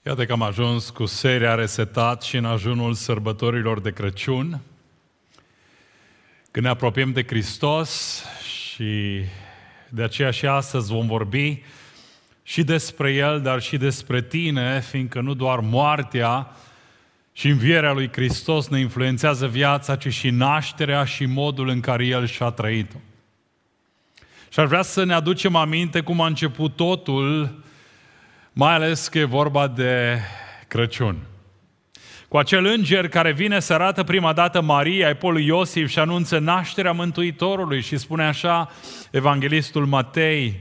Iată că am ajuns cu seria Resetat și în ajunul sărbătorilor de Crăciun, când ne apropiem de Hristos și de aceea și astăzi vom vorbi și despre El, dar și despre tine, fiindcă nu doar moartea și învierea lui Hristos ne influențează viața, ci și nașterea și modul în care El și-a trăit-o. Și aș vrea să ne aducem aminte cum a început totul, mai ales că e vorba de Crăciun. Cu acel înger care vine să arată prima dată Maria, epul lui Iosif, și anunță nașterea Mântuitorului și spune așa evanghelistul Matei.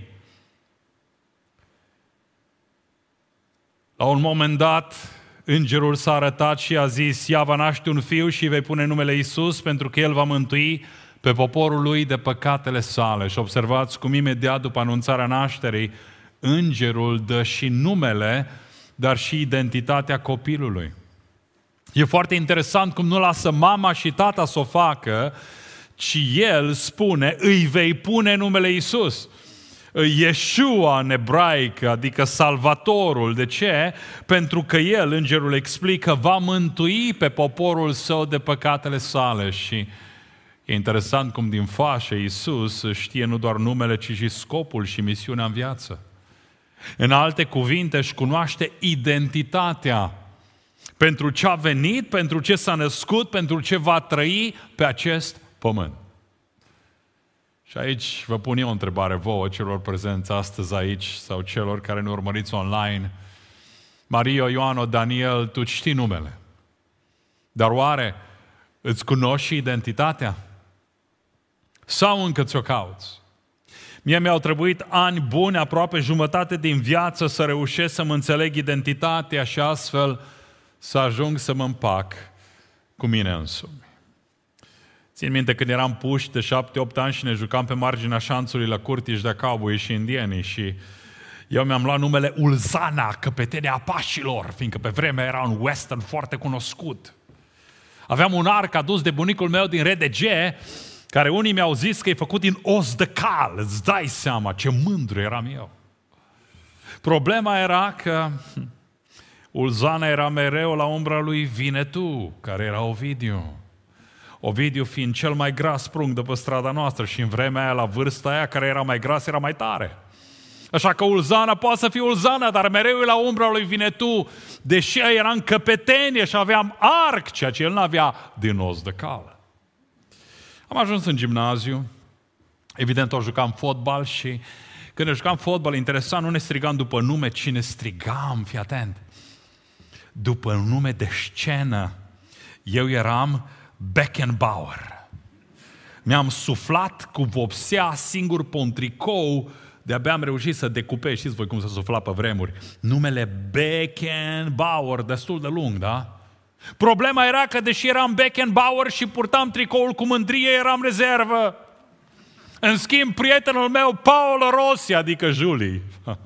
La un moment dat, îngerul s-a arătat și a zis: ia va naște un fiu și îi vei pune numele Iisus, pentru că El va mântui pe poporul lui de păcatele sale. Și observați cum imediat după anunțarea nașterii, îngerul dă și numele, dar și identitatea copilului. E foarte interesant cum nu lasă mama și tata să o facă, ci el spune: îi vei pune numele Iisus. Yeshua în ebraică, adică Salvatorul. De ce? Pentru că el, îngerul explică, va mântui pe poporul său de păcatele sale. Și e interesant cum din fașă Iisus știe nu doar numele, ci și scopul și misiunea în viață. În alte cuvinte, își cunoaște identitatea pentru ce a venit, pentru ce s-a născut, pentru ce va trăi pe acest pământ. Și aici vă pun eu o întrebare vouă, celor prezenți astăzi aici sau celor care ne urmăriți online. Mario, Ioano, Daniel, tu știi numele. Dar oare îți cunoști și identitatea? Sau încă ți-o cauți? Mie mi-au trebuit ani buni, aproape jumătate din viață, să reușesc să-mi înțeleg identitatea și astfel să ajung să mă împac cu mine însumi. Țin minte când eram puși de 7-8 ani și ne jucam pe marginea șanțului la Curtiș de cowboy și indienii și eu mi-am luat numele Ulzana, căpetenia Apașilor, fiindcă pe vremea era un western foarte cunoscut. Aveam un arc adus de bunicul meu din RDG, care unii mi-au zis că e făcut din os de cal. Îți dai seama ce mândru eram eu. Problema era că Ulzana era mereu la umbra lui Vinetu, care era Ovidiu. Ovidiu fiind cel mai gras prunc de pe strada noastră și în vremea aia, la vârsta aia, care era mai gras, era mai tare. Așa că Ulzana poate să fie Ulzana, dar mereu e la umbra lui Vinetu, deși era în căpetenie și aveam arc, ceea ce el n-avea din os de cal. Am ajuns în gimnaziu, evident o jucam fotbal și când ne jucam fotbal, interesant, nu ne strigam după nume, ci ne strigam, fii atent, după nume de scenă. Eu eram Beckenbauer. Mi-am suflat cu vopsea singur pe un tricou, de-abia am reușit să decupez, știți voi cum se sufla pe vremuri, numele Beckenbauer, destul de lung, da? Problema era că deși eram Beckenbauer și purtam tricoul cu mândrie, eram rezervă. În schimb, prietenul meu, Paolo Rossi, adică Julie,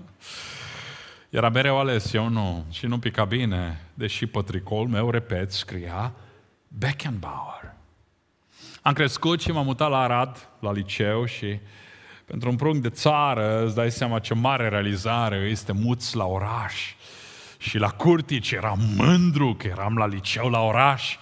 era mereu ales, eu nu. Și nu pica bine, deși pe tricoul meu, repet, scria Beckenbauer. Am crescut și m-am mutat la Arad, la liceu și pentru un prunc de țară, îți dai seama ce mare realizare este muți la oraș. Și la Curtici eram mândru că eram la liceu la oraș.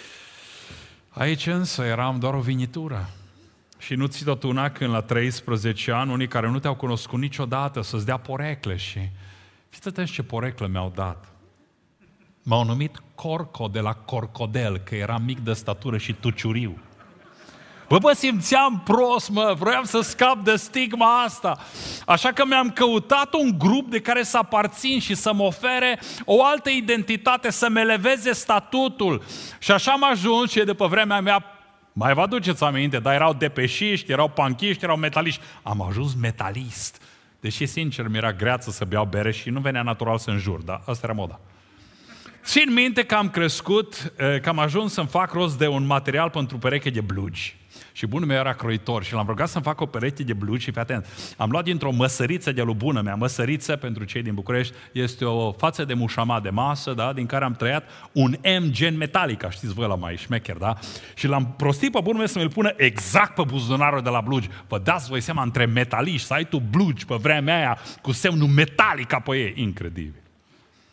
Aici însă eram doar o vinitură. Și nu ți tot una când la 13 ani, unii care nu te-au cunoscut niciodată, să-ți dea porecle și fiți atenți ce porecle mi-au dat. M-au numit Corco de la Corcodel, că eram mic de statură și tuciuriu. Bă, simțeam prost, vroiam să scap de stigma asta. Așa că mi-am căutat un grup de care să aparțin și să mă ofere o altă identitate, să-mi eleveze statutul. Și așa am ajuns și de pe vremea mea, mai vă aduceți aminte, dar erau depeșiști, erau panchiști, erau metaliști. Am ajuns metalist. Deși, sincer, mi-era greață să beau bere și nu venea natural să înjur, dar asta era moda. Țin minte că am crescut, că am ajuns să-mi fac rost de un material pentru pereche de blugi. Și bunul meu era croitor și l-am rugat să-mi facă o pereche de blugi și fii atent. Am luat dintr-o măsăriță de-a lui bună mea. Măsăriță, pentru cei din București, este o față de mușama de masă, da, din care am tăiat un M gen metalica, știți voi la mai șmecher, da? Și l-am prostit pe bunul meu să mi-l pună exact pe buzunarul de la blugi. Vă dați voi seama, între metaliști, să ai tu blugi pe vremea aia cu semnul metalica pe ei. Incredibil.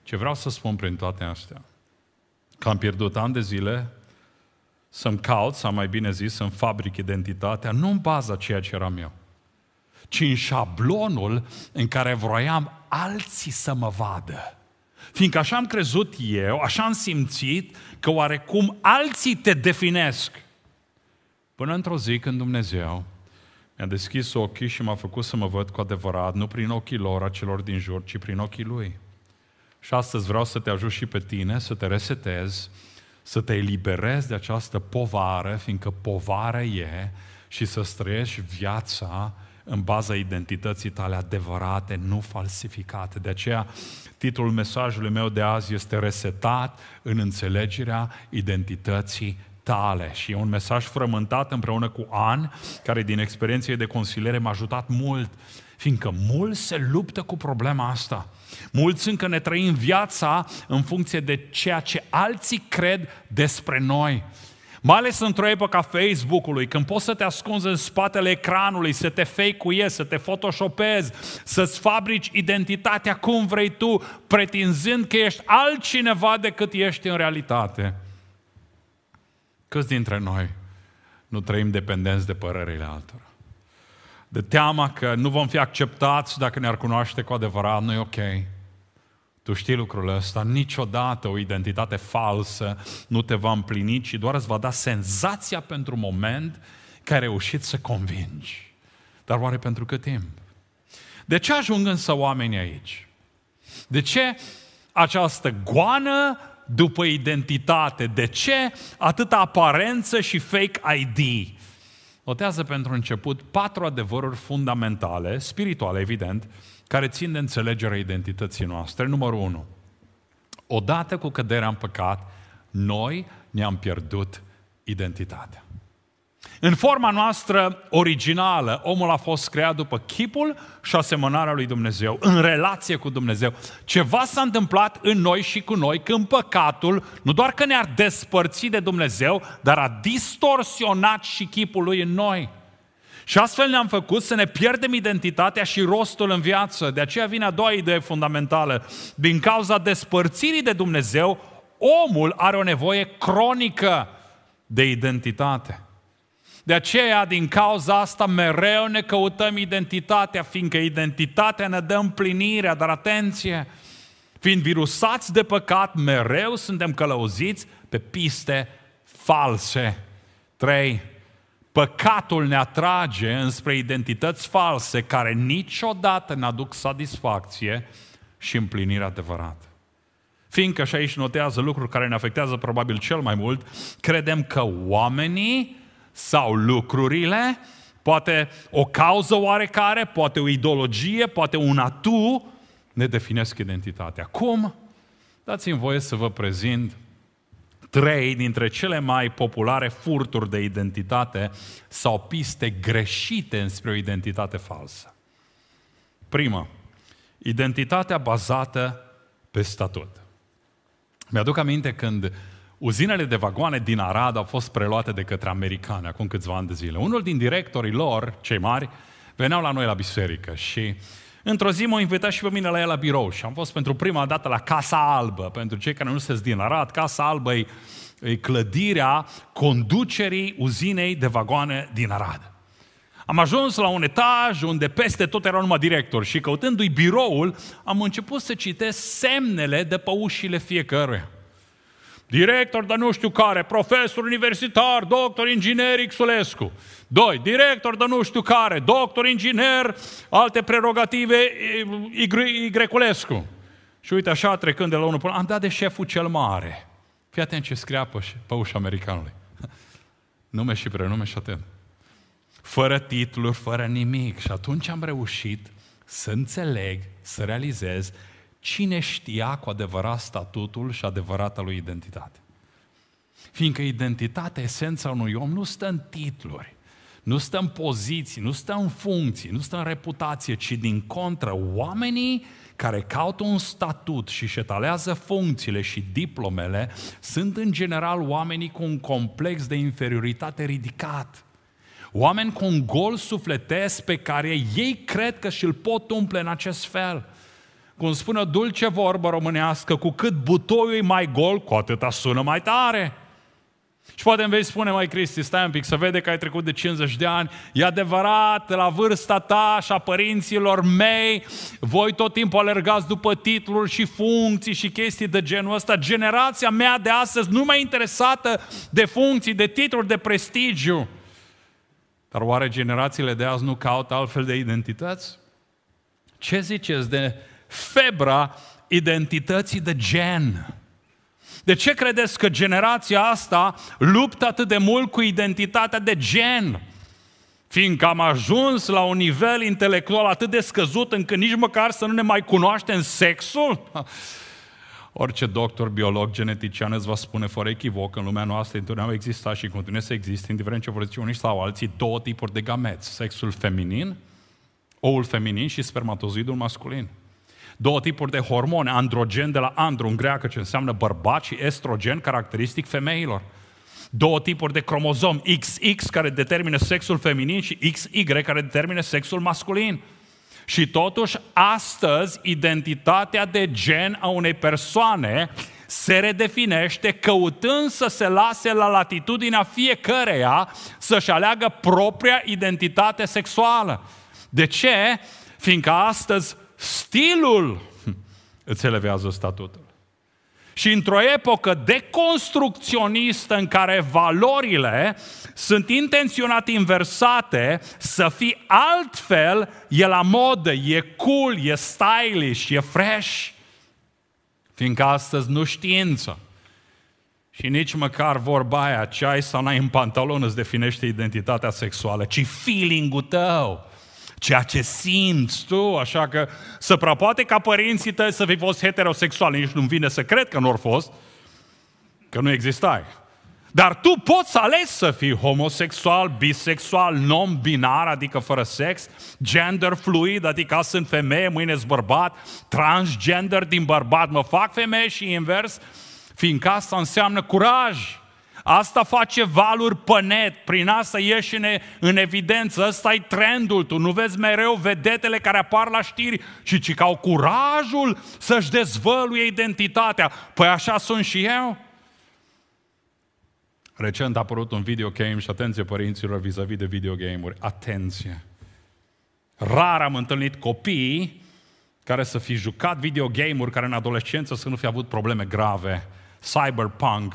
Ce vreau să spun prin toate astea? Că am pierdut ani de zile să-mi caut, sau mai bine zis, să-mi fabric identitatea, nu în baza ceea ce eram eu, ci în șablonul în care vroiam alții să mă vadă. Fiindcă așa am crezut eu, așa am simțit că oarecum alții te definesc. Până într-o zi când Dumnezeu mi-a deschis ochii și m-a făcut să mă văd cu adevărat, nu prin ochii lor, a celor din jur, ci prin ochii Lui. Și astăzi vreau să te ajut și pe tine, să te resetezi, să te eliberezi de această povară, fiindcă povară e, și să trăiești viața în baza identității tale adevărate, nu falsificate. De aceea, titlul mesajului meu de azi este Resetat în înțelegerea identității tale. Și e un mesaj frământat împreună cu An, care din experiențe de consiliere m-a ajutat mult, fiindcă mulți se luptă cu problema asta. Mulți încă ne trăim viața în funcție de ceea ce alții cred despre noi. Mai ales într-o epocă a Facebook-ului, când poți să te ascunzi în spatele ecranului, să te fake-uiezi, să te photoshopezi, să-ți fabrici identitatea cum vrei tu, pretinzând că ești altcineva decât ești în realitate. Câți dintre noi nu trăim dependenți de părerile altora? De teama că nu vom fi acceptați dacă ne-ar cunoaște cu adevărat, nu e ok. Tu știi lucrul ăsta, niciodată o identitate falsă nu te va împlini, ci doar îți va da senzația pentru moment că ai reușit să convingi. Dar oare pentru cât timp? De ce ajung însă oamenii aici? De ce această goană după identitate? De ce atâta aparență și fake ID? Notează pentru început 4 adevăruri fundamentale, spirituale evident, care țin de înțelegerea identității noastre. Numărul 1. Odată cu căderea în păcat, noi ne-am pierdut identitatea. În forma noastră originală, omul a fost creat după chipul și asemănarea lui Dumnezeu, în relație cu Dumnezeu. Ceva s-a întâmplat în noi și cu noi când păcatul nu doar că ne-a despărțit de Dumnezeu, dar a distorsionat și chipul lui în noi. Și astfel ne-am făcut să ne pierdem identitatea și rostul în viață. De aceea vine a doua idee fundamentală. Din cauza despărțirii de Dumnezeu, omul are o nevoie cronică de identitate. De aceea, din cauza asta, mereu ne căutăm identitatea, fiindcă identitatea ne dă împlinirea, dar atenție, fiind virusați de păcat, mereu suntem călăuziți pe piste false. 3. Păcatul ne atrage înspre identități false care niciodată ne aduc satisfacție și împlinirea adevărată. Fiindcă, și aici notează lucruri care ne afectează probabil cel mai mult, credem că oamenii sau lucrurile, poate o cauză oarecare, poate o ideologie, poate un atu, ne definesc identitatea. Cum? Dați-mi voie să vă prezint 3 dintre cele mai populare furturi de identitate sau piste greșite înspre o identitate falsă. Prima, identitatea bazată pe statut. Mi-aduc aminte când uzinele de vagoane din Arad au fost preluate de către americani acum câțiva ani de zile. Unul din directorii lor, cei mari, veneau la noi la biserică și într-o zi m-au invitat și pe mine la el la birou și am fost pentru prima dată la Casa Albă. Pentru cei care nu sunteți din Arad, Casa Albă e clădirea conducerii uzinei de vagoane din Arad. Am ajuns la un etaj unde peste tot erau numai directori și căutându-i biroul, am început să citesc semnele de pe ușile fiecăruia. Director de nu știu care, profesor universitar, doctor inginer Xulescu. 2. Director de nu știu care, doctor inginer, alte prerogative Yculescu. Și uite așa, trecând de la unul până am dat de șeful cel mare. Fii atent ce scria pe ușa americanului. Nume și prenume și atent. Fără titluri, fără nimic. Și atunci am reușit să înțeleg, să realizez cine știa cu adevărat statutul și adevărata lui identitate. Fiindcă identitatea, esența unui om, nu stă în titluri, nu stă în poziții, nu stă în funcții, nu stă în reputație, ci din contră, oamenii care caută un statut și își etalează funcțiile și diplomele sunt în general oamenii cu un complex de inferioritate ridicat. Oameni cu un gol sufletesc pe care ei cred că și-l pot umple în acest fel. Cum spune o dulce vorbă românească, cu cât butoiul e mai gol, cu atâta sună mai tare. Și poate îmi vei spune, mai Cristi, stai un pic, să vede că ai trecut de 50 de ani. E adevărat, la vârsta ta și a părinților mei, voi tot timpul alergați după titluri și funcții și chestii de genul ăsta. Generația mea de astăzi nu mai interesată de funcții, de titluri, de prestigiu. Dar oare generațiile de azi nu caută altfel de identități? Ce ziceți de febra identității de gen? De ce credeți că generația asta luptă atât de mult cu identitatea de gen? Fiindcă am ajuns la un nivel intelectual atât de scăzut încât nici măcar să nu ne mai cunoaștem sexul? Orice doctor, biolog, genetician îți va spune fără echivoc că în lumea noastră întotdeauna au existat și continuă să existe, indiferent ce vor zice unii sau alții, două tipuri de gameți. Sexul feminin, oul feminin și spermatozoidul masculin. Două tipuri de hormoni, androgen de la andru în greacă, ce înseamnă bărbat, și estrogen, caracteristic femeilor. Două tipuri de cromozom, XX, care determină sexul feminin, și XY, care determină sexul masculin. Și totuși, astăzi, identitatea de gen a unei persoane se redefinește căutând să se lase la latitudinea fiecăreia să-și aleagă propria identitate sexuală. De ce? Fiindcă astăzi stilul îți elevează statutul. Și într-o epocă deconstrucționistă în care valorile sunt intenționat inversate, să fii altfel e la modă, e cool, e stylish, e fresh. Fiindcă astăzi nu știință și nici măcar vorba aia, ce ai sau n-ai în pantalon îți definește identitatea sexuală, ci feeling-ul tău. Ceea ce simți tu, așa că să prea poate ca părinții tăi să fi fost heterosexuali, nici nu-mi vine să cred că nu au fost, că nu existai. Dar tu poți să alegi să fii homosexual, bisexual, non-binar, adică fără sex, gender fluid, adică sunt femeie, mâine-s bărbat, transgender, din bărbat mă fac femeie și invers, fiindcă asta înseamnă curaj. Asta face valuri pe net, prin asta ieși în evidență, ăsta e trendul, tu nu vezi mereu vedetele care apar la știri, ci că au curajul să-și dezvăluie identitatea. Păi așa sunt și eu. Recent a apărut un videogame și atenție părinților vis-a-vis de videogame-uri, atenție! Rar am întâlnit copii care să fi jucat videogame-uri care în adolescență să nu fi avut probleme grave. Cyberpunk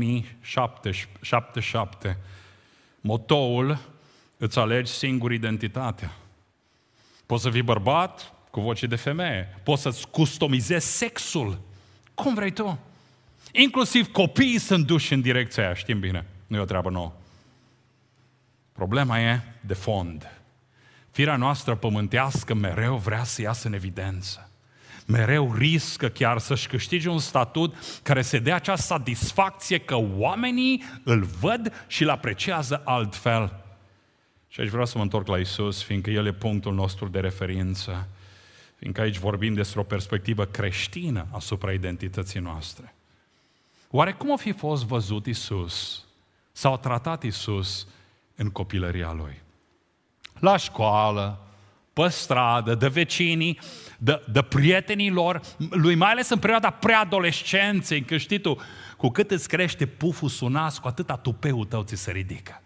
2077. Motoul, îți alegi singur identitatea. Poți să fii bărbat cu voce de femeie. Poți să-ți customizezi sexul. Cum vrei tu. Inclusiv copiii sunt duși în direcția aia, știm bine. Nu e o treabă nouă. Problema e de fond. Firea noastră pământească mereu vrea să iasă în evidență. Mereu riscă chiar să-și câștige un statut care să dea această satisfacție că oamenii îl văd și îl apreciază altfel. Și aici vreau să mă întorc la Iisus, fiindcă El e punctul nostru de referință, fiindcă aici vorbim despre o perspectivă creștină asupra identității noastre. Oare cum a fi fost văzut Iisus sau tratat Iisus în copilăria Lui? La școală, pe stradă, de vecinii, de prietenii lor, lui, mai ales în perioada preadolescenței, că știi tu, cu cât îți crește puful sunas, cu atâta tupeul tău ți se ridică.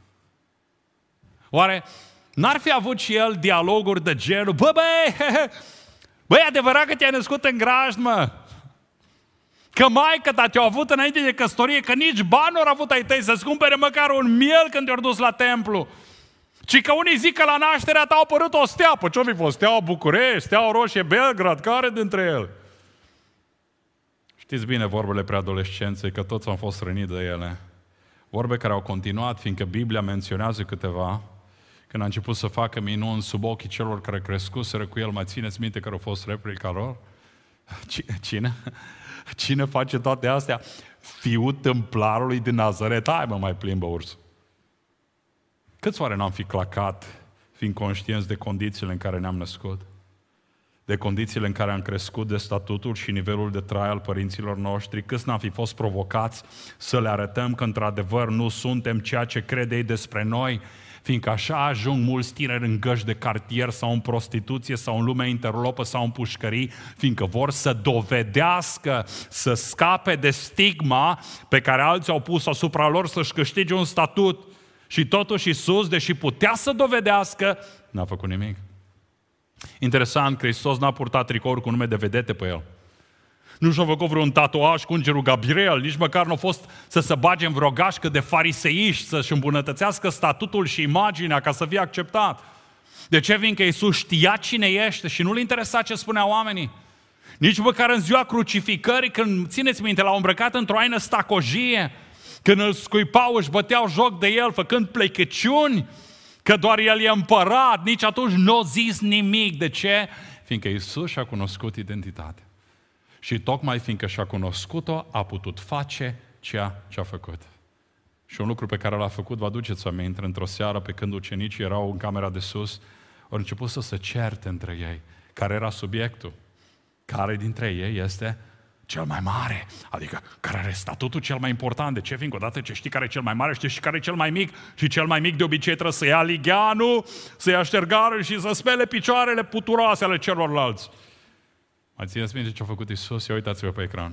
Oare n-ar fi avut și el dialoguri de genul, băi, adevărat că te-ai născut în grajd, mă? Că maică ta te-a avut înainte de căsătorie, că nici bani nu au avut ai tăi să-ți cumpere măcar un miel când te-au dus la templu. Ci că unii zic că la nașterea ta a apărut o stea. Păi ce-o fi fost? Steaua București, Steaua Roșie Belgrad, care dintre ele? Știți bine vorbele preadolescenței, că toți am fost răniți de ele. Vorbe care au continuat, fiindcă Biblia menționează câteva, când a început să facă minuni sub ochii celor care crescuseră cu el. Mai țineți minte care au fost replica lor? Cine? Cine face toate astea? Fiul tâmplarului din Nazaret. Hai mă, mai plimbă ursul. Câți oare n-am fi clacat, fiind conștienți de condițiile în care ne-am născut? De condițiile în care am crescut, de statutul și nivelul de trai al părinților noștri? Câți n-am fi fost provocați să le arătăm că într-adevăr nu suntem ceea ce crede ei despre noi? Fiindcă așa ajung mulți tineri în găști de cartier sau în prostituție sau în lumea interlopă sau în pușcării, fiindcă vor să dovedească, să scape de stigma pe care alții au pus asupra lor, să-și câștige un statut. Și totuși Iisus, deși putea să dovedească, n-a făcut nimic. Interesant că Hristos n-a purtat tricouri cu nume de vedete pe el. Nu și-a făcut vreun tatuaj cu îngerul Gabriel, nici măcar nu a fost să se bage în vreo gașcă de fariseiști, să-și îmbunătățească statutul și imaginea ca să fie acceptat. De ce? Fiindcă Iisus știa cine ește și nu-l interesa ce spuneau oamenii. Nici măcar în ziua crucificării, când, țineți minte, l-au îmbrăcat într-o aină stacojie, când îl scuipau, își băteau joc de el, făcând plecăciuni, că doar el e împărat, nici atunci nu a zis nimic. De ce? Fiindcă Iisus și-a cunoscut identitatea. Și tocmai fiindcă și-a cunoscut-o, a putut face ceea ce a făcut. Și un lucru pe care l-a făcut, vă aduceți aminte, într-o seară, pe când ucenicii erau în camera de sus, au început să se certe între ei. Care era subiectul? Care dintre ei este cel mai mare? Adică, care are statutul cel mai important? De ce? Fiindcă odată ce știi care e cel mai mare, știi și care e cel mai mic. Și cel mai mic de obicei trebuie să ia ligheanul, să ia ștergarul și să spele picioarele puturoase ale celorlalți. Mai țineți minte ce a făcut Iisus? Ia uitați-vă pe ecran.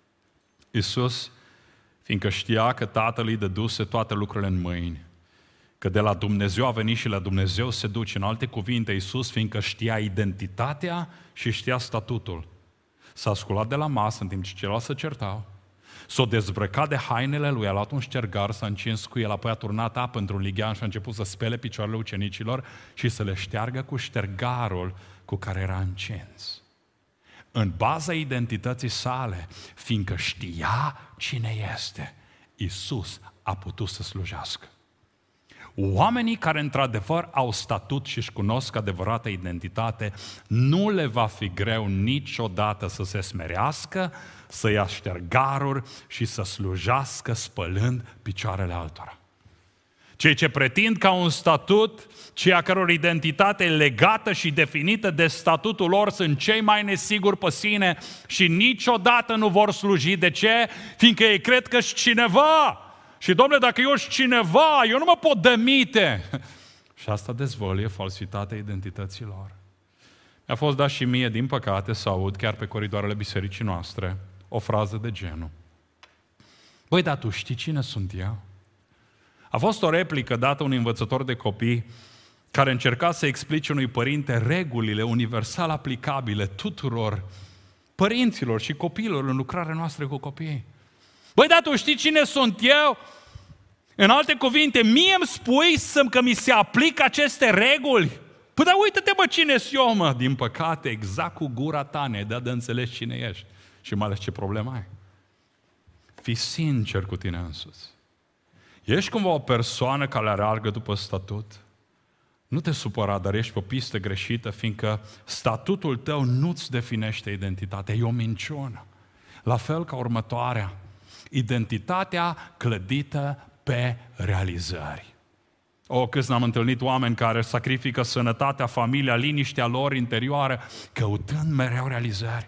Iisus, fiindcă știa că Tatăl îi dăduse toate lucrurile în mâini, că de la Dumnezeu a venit și la Dumnezeu se duce. În alte cuvinte, Iisus, fiindcă știa identitatea și știa statutul, s-a sculat de la masă în timp ce ceilalți se certau, s-a dezbrăcat de hainele lui, a luat un ștergar, s-a încins cu el, apoi a turnat apă într-un lighean și a început să spele picioarele ucenicilor și să le șteargă cu ștergarul cu care era încins. În baza identității sale, fiindcă știa cine este, Iisus a putut să slujească. Oamenii care într-adevăr au statut și își cunosc adevărata identitate, nu le va fi greu niciodată să se smerească, să ia ștergaruri și să slujească spălând picioarele altora. Cei ce pretind ca un statut, cei a căror identitate e legată și definită de statutul lor, sunt cei mai nesiguri pe sine și niciodată nu vor sluji. De ce? Fiindcă ei cred că și cineva. Și, domnule, dacă eu sunt cineva, eu nu mă pot demite. Și asta dezvăluie falsitatea identității lor. Mi-a fost dat și mie, din păcate, să aud chiar pe coridoarele bisericii noastre o frază de genul: băi, dar tu știi cine sunt eu? A fost o replică dată unui învățător de copii care încerca să explice unui părinte regulile universal aplicabile tuturor părinților și copiilor în lucrarea noastră cu copiii. Băi, dar tu știi cine sunt eu? În alte cuvinte, mie îmi spui că mi se aplică aceste reguli? Păi, dar uită-te, bă, cine-s eu, mă? Din păcate, exact cu gura ta ne-ai dat de înțeles cine ești și mai ales ce problemă ai. Fii sincer cu tine însuți. Ești cumva o persoană care alergă după statut? Nu te supăra, dar ești pe o pistă greșită, fiindcă statutul tău nu-ți definește identitatea, e o minciună. La fel ca următoarea: identitatea clădită pe realizări. Câți n-am întâlnit oameni care sacrifică sănătatea, familia, liniștea lor interioară, căutând mereu realizări.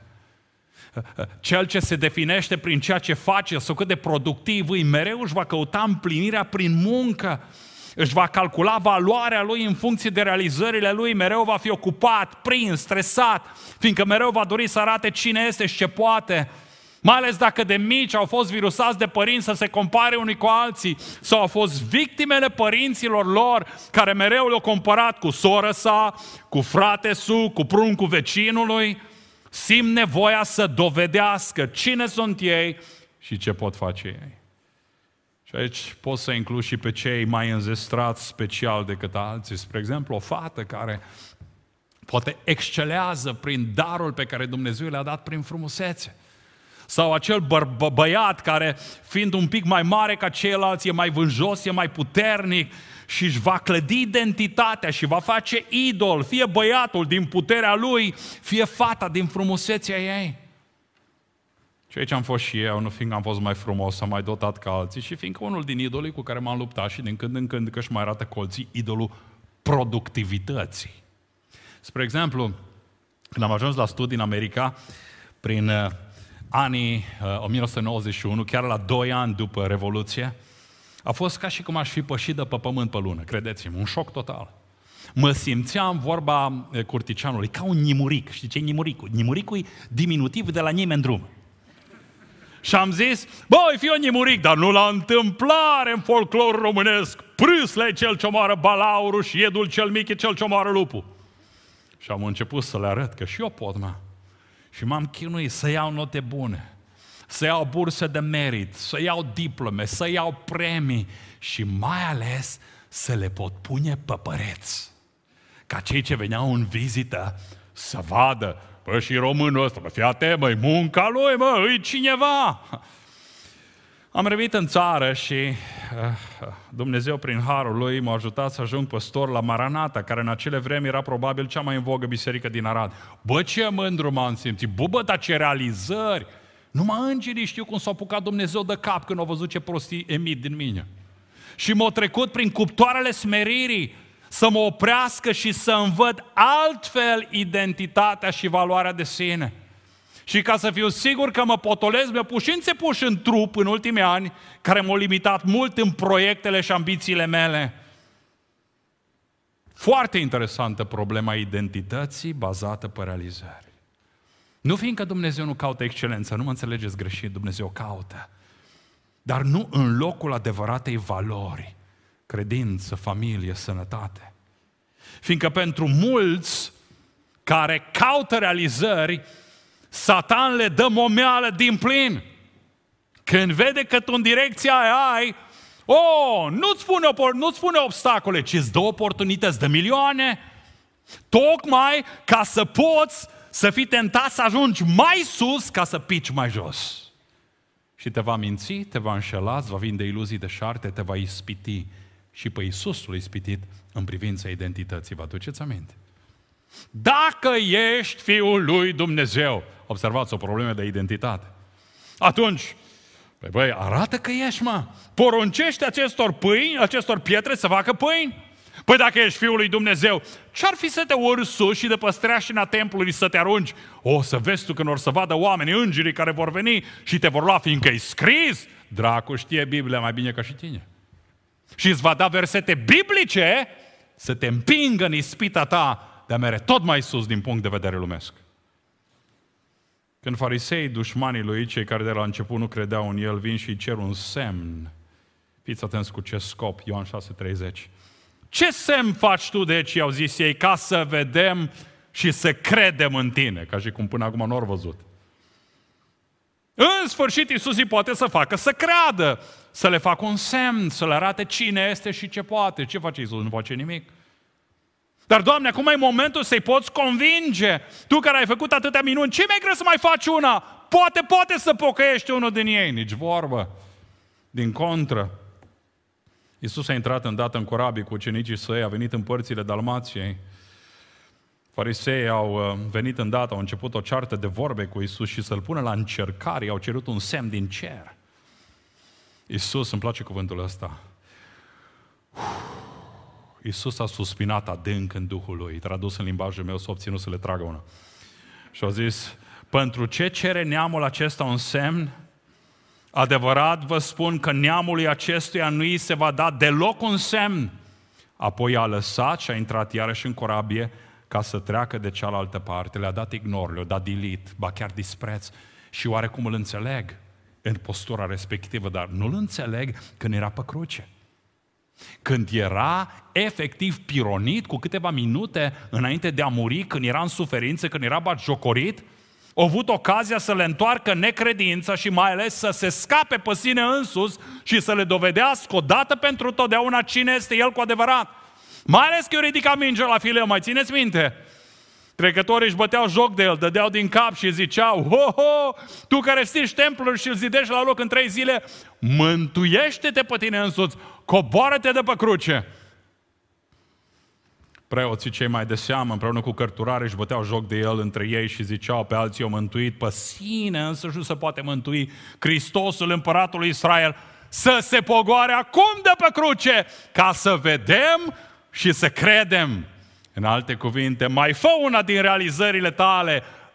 Cel ce se definește prin ceea ce face, sau cât de productiv îi, mereu își va căuta împlinirea prin muncă, își va calcula valoarea lui în funcție de realizările lui, mereu va fi ocupat, prins, stresat, fiindcă mereu va dori să arate cine este și ce poate. Mai ales dacă de mici au fost virusați de părinți să se compare unii cu alții sau au fost victimele părinților lor care mereu le-au comparat cu soră sa, cu frate su, cu pruncul vecinului, simt nevoia să dovedească cine sunt ei și ce pot face ei. Și aici pot să includ și pe cei mai înzestrați special decât alții. Spre exemplu, o fată care poate excelează prin darul pe care Dumnezeu le-a dat prin frumusețe. Sau acel băiat care, fiind un pic mai mare ca ceilalți, e mai vânjos, e mai puternic și își va clădi identitatea și va face idol, fie băiatul din puterea lui, fie fata din frumusețea ei. Și aici am fost și eu, nu fiindcă am fost mai frumos sau mai dotat ca alții, și fiindcă unul din idolii cu care m-am luptat și din când în când că își mai arată colții, idolul productivității. Spre exemplu, când am ajuns la studii în America, prin anii 1991, chiar la 2 ani după Revoluție, A fost ca și cum aș fi pășit de pe pământ pe lună, credeți-mă, un șoc total. Mă simțeam, vorba curticianului, ca un nimuric. Știi ce e nimuricul? Nimuricul e diminutiv de la nimeni în drum. Și am zis, băi, fi un nimuric, dar nu la întâmplare în folclor românesc. Prâsle e cel ce omoară balaurul și iedul cel mic e cel ce omoară lupul. Și am început să le arăt că și eu pot, mă. Și m-am chinuit să iau note bune, să iau burse de merit, să iau diplome, să iau premii și mai ales să le pot pune pe păreți. Ca cei ce veneau în vizită să vadă, bă, și românul ăsta, bă, fii atent, mă, munca lui, mă, îi cineva. Am revenit în țară și Dumnezeu prin harul lui m-a ajutat să ajung păstor la Maranata, care în acele vremi era probabil cea mai în vogă biserică din Arad. Bă, ce mândru m-am simțit, bă, dar ce realizări! Numai îngerii știu cum s-a apucat Dumnezeu de cap când au văzut ce prostii emit din mine. Și m-a trecut prin cuptoarele smeririi să mă oprească și să-mi văd altfel identitatea și valoarea de sine. Și ca să fiu sigur că mă potolesc, mi-a pus și înțepuși în trup în ultimii ani, care m-au limitat mult în proiectele și ambițiile mele. Foarte interesantă problema identității bazată pe realizări. Nu fiindcă Dumnezeu nu caută excelență, nu mă înțelegeți greșit, Dumnezeu caută. Dar nu în locul adevăratei valori, credință, familie, sănătate. Fiindcă pentru mulți care caută realizări, Satan le dă momeală din plin. Când vede că tu în direcția aia ai, nu-ți pune obstacole, ci îți dă oportunități de milioane, tocmai ca să poți să fii tentat să ajungi mai sus ca să pici mai jos. Și te va minți, te va înșela, îți va vinde iluzii de șarte, te va ispiti. Și pe Iisus l-a ispitit în privința identității. Vă aduceți aminte? Dacă ești Fiul lui Dumnezeu, observați o problemă de identitate, atunci, băi, arată că ești, mă. Poruncește acestor pietre să facă pâini. Păi dacă ești Fiul lui Dumnezeu, ce-ar fi să te urci sus și de pe streașina templului să te arunci? Să vezi tu când or să vadă oamenii, îngerii care vor veni și te vor lua, fiindcă e scris. Dracu știe Biblia mai bine ca și tine. Și îți va da versete biblice să te împingă în ispita ta de a merge tot mai sus din punct de vedere lumesc. Când farisei, dușmanii lui, cei care de la început nu credeau în el, vin și îi cer un semn. Fiți atenți cu ce scop, Ioan 6,30. Ce semn faci tu, deci, i-au zis ei, ca să vedem și să credem în tine, ca și cum până acum nu au văzut. În sfârșit, Iisus îi poate să facă să creadă, să le facă un semn, să le arate cine este și ce poate. Ce face Iisus? Nu face nimic. Dar, Doamne, acum e momentul să-i poți convinge. Tu care ai făcut atâtea minuni, ce mai greu să mai faci una? Poate să pocăiești unul din ei. Nici vorbă. Din contră, Iisus a intrat îndată în corabii cu ucenicii săi, a venit în părțile Dalmației. Fariseii au venit îndată, au început o ceartă de vorbe cu Iisus și să-L pună la încercare, i-au cerut un semn din cer. Iisus, îmi place cuvântul ăsta, Iisus a suspinat adânc în Duhul Lui, tradus în limbajul meu, s-a obținut să le tragă una. Și a zis, pentru ce cere neamul acesta un semn? Adevărat vă spun că neamului acestuia nu îi se va da deloc un semn. Apoi a lăsat și a intrat iarăși în corabie ca să treacă de cealaltă parte. Le-a dat ignor, le-a dat delete, ba chiar dispreț. Și oarecum îl înțeleg în postura respectivă, dar nu-l înțeleg când era pe cruce. Când era efectiv pironit cu câteva minute înainte de a muri, când era în suferință, când era batjocorit, a avut ocazia să le întoarcă necredința și mai ales să se scape pe sine însus și să le dovedească odată pentru totdeauna cine este el cu adevărat. Mai ales că eu ridica mingea la fileu, mai țineți minte? Trecătorii își băteau joc de el, dădeau din cap și ziceau, tu care stiși templul și îl zidești la loc în 3 zile, mântuiește-te pe tine însuți, coboară-te de pe cruce. Preoții cei mai de seamă, împreună cu cărturare, își băteau joc de el între ei și ziceau, pe alții au mântuit, pe sine însă nu se poate mântui. Hristosul, împăratul lui Israel, să se pogoare acum de pe cruce, ca să vedem și să credem. În alte cuvinte, mai fă una din realizările tale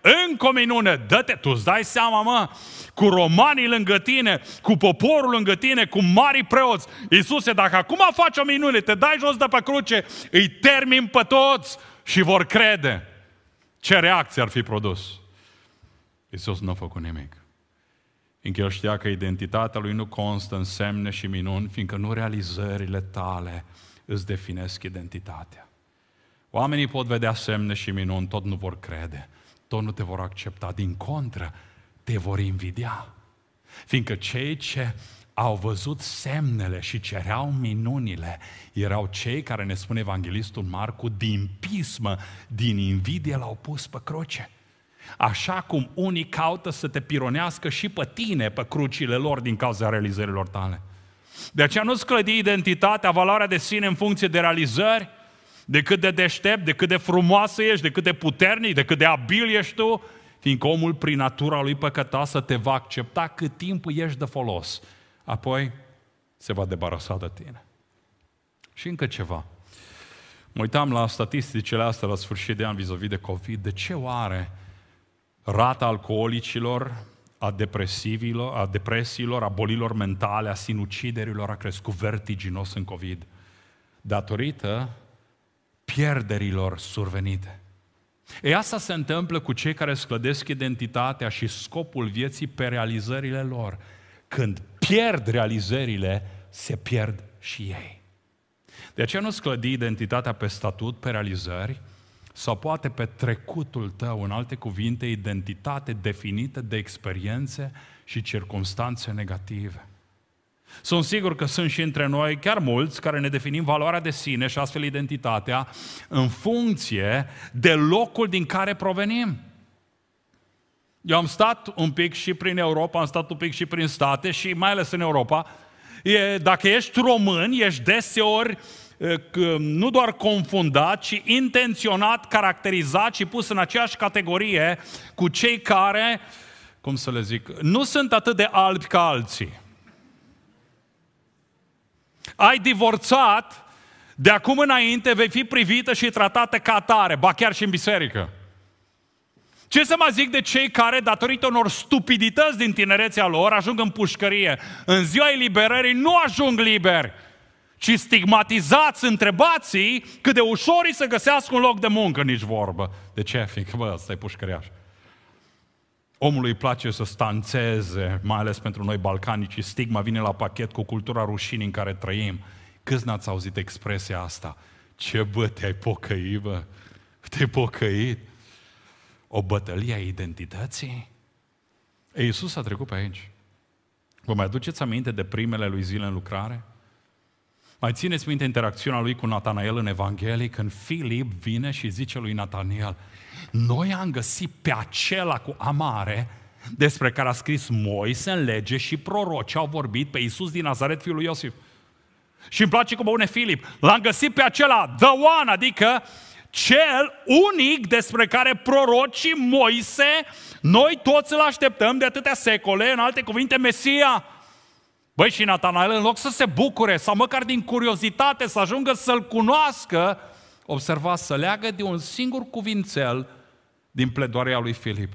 încă o minune, dă-te, tu îți dai seama, mă, cu romanii lângă tine, cu poporul lângă tine, cu marii preoți. Iisuse, dacă acum faci o minune, te dai jos de pe cruce, îi termin pe toți și vor crede. Ce reacție ar fi produs? Iisus nu a făcut nimic. Fiindcă El știa că identitatea Lui nu constă în semne și minuni, fiindcă nu realizările tale îți definesc identitatea. Oamenii pot vedea semne și minuni, tot nu vor crede, tot nu te vor accepta. Din contră, te vor invidia. Fiindcă cei ce au văzut semnele și cereau minunile erau cei care, ne spune evanghelistul Marcu, din pismă, din invidie l-au pus pe cruce. Așa cum unii caută să te pironească și pe tine pe crucile lor din cauza realizărilor tale. De aceea nu-ți clădi identitatea, valoarea de sine în funcție de realizări, de cât de deștept, de cât de frumoasă ești, de cât de puternic, de cât de abil ești tu, fiindcă omul prin natura lui păcătoasă te va accepta cât timp ești de folos. Apoi se va debarasa de tine. Și încă ceva. Mă uitam la statisticile astea la sfârșit de an vis-a-vis de COVID. De ce oare rata alcoolicilor, a depresiilor, a bolilor mentale, a sinuciderilor a crescut vertiginos în COVID? Datorită pierderilor survenite. Ei, asta se întâmplă cu cei care își clădesc identitatea și scopul vieții pe realizările lor. Când pierd realizările, se pierd și ei. De aceea nu-ți clădi identitatea pe statut, pe realizări, sau poate pe trecutul tău, în alte cuvinte, identitate definită de experiențe și circumstanțe negative. Sunt sigur că sunt și între noi chiar mulți care ne definim valoarea de sine și astfel identitatea în funcție de locul din care provenim. Eu am stat un pic și prin Europa, am stat un pic și prin state și mai ales în Europa. Dacă ești român, ești deseori nu doar confundat, ci intenționat, caracterizat și pus în aceeași categorie cu cei care, cum să le zic, nu sunt atât de albi ca alții. Ai divorțat, de acum înainte vei fi privită și tratată ca atare, ba chiar și în biserică. Ce să mai zic de cei care, datorită unor stupidități din tinerețea lor, ajung în pușcărie? În ziua eliberării nu ajung liberi, ci stigmatizați, întrebați-i cât de ușor îi să găsească un loc de muncă, nici vorbă. De ce? Fiindcă, ăsta e pușcăriaș. Omului îi place să stanțeze, mai ales pentru noi balcanici, stigma vine la pachet cu cultura rușinii în care trăim. Câți n-ați auzit expresia asta? Ce te-ai pocăit, bă? Te-ai pocăit? O bătălie a identității? Iisus a trecut pe aici. Vă mai aduceți aminte de primele lui zile în lucrare? Mai țineți minte interacțiunea lui cu Natanael în Evanghelie, când Filip vine și zice lui Natanael: noi am găsit pe acela cu amare despre care a scris Moise în lege și proroci au vorbit, pe Iisus din Nazaret, fiul lui Iosif. Și îmi place cum spune Filip, l-am găsit pe acela, the one, adică cel unic despre care prorocii Moise, noi toți îl așteptăm de atâtea secole, în alte cuvinte, Mesia. Băi, și Natanael, în loc să se bucure, sau măcar din curiozitate să ajungă să-l cunoască, observați, să leagă de un singur cuvințel din pledoarea lui Filip.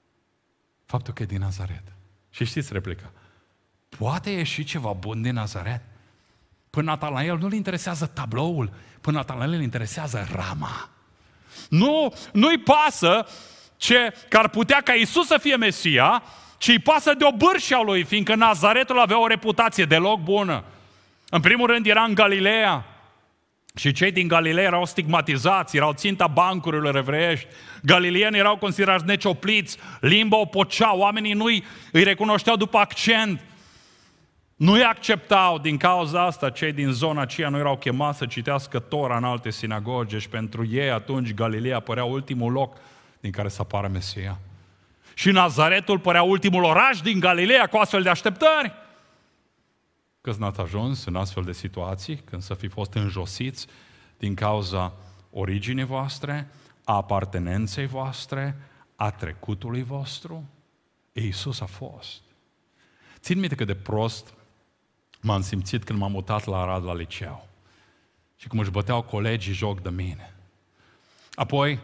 Faptul că e din Nazaret. Și știți replica. Poate ieși ceva bun din Nazaret? Până Natanael nu-l interesează tabloul, până Natanael îl interesează rama. Nu-i pasă că ar putea ca Iisus să fie Mesia, ci îi pasă de obârșia lui, fiindcă Nazaretul avea o reputație deloc bună. În primul rând era în Galileea și cei din Galileea erau stigmatizați, erau ținta bancurilor evreiești. Galileieni erau considerați neciopliți, limba o poceau, oamenii nu-i recunoșteau după accent. Nu-i acceptau, din cauza asta cei din zona aceea nu erau chemați să citească Tora în alte sinagoge și pentru ei atunci Galileea părea ultimul loc din care să apară Mesia. Și Nazaretul părea ultimul oraș din Galileea cu astfel de așteptări. Câți n-ați ajuns în astfel de situații, când să fi fost înjosiți din cauza originii voastre, a apartenenței voastre, a trecutului vostru? Iisus a fost. Țin minte cât de prost m-am simțit când m-am mutat la Arad la liceu și cum își băteau colegii joc de mine. Apoi,